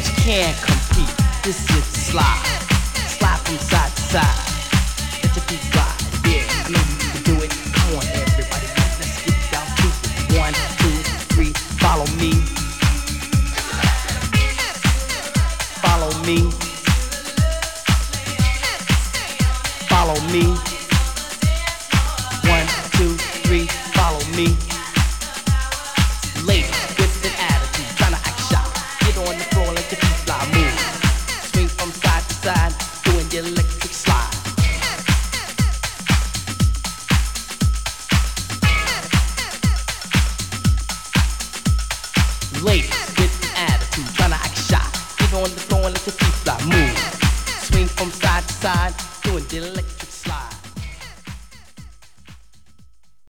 can't compete. This is slide. Slide from side to side. Let your feet glide. Yeah, I know you can do it. Come on, everybody. Let's get down to it. 1, 2, 3. Follow me. Follow me. Follow me. 1, 2, 3. Follow me. Ladies with an attitude, tryna act shy. Get on the floor, let your feet fly, move. Swing from side to side, doing the electric slide. Ladies with an attitude, tryna act shy. Get on the floor and let your feet fly, move. Swing from side to side, doing the electric